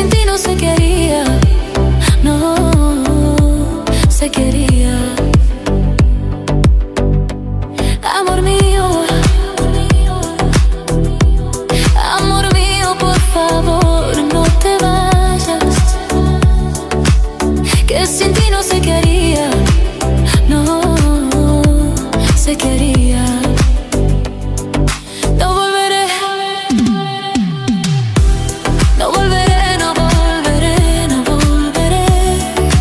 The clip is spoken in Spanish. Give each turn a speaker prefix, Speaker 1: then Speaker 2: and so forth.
Speaker 1: ti no se quería, no se quería. Amor mío, por favor no te vayas, que sin ti no se quería, no se quería.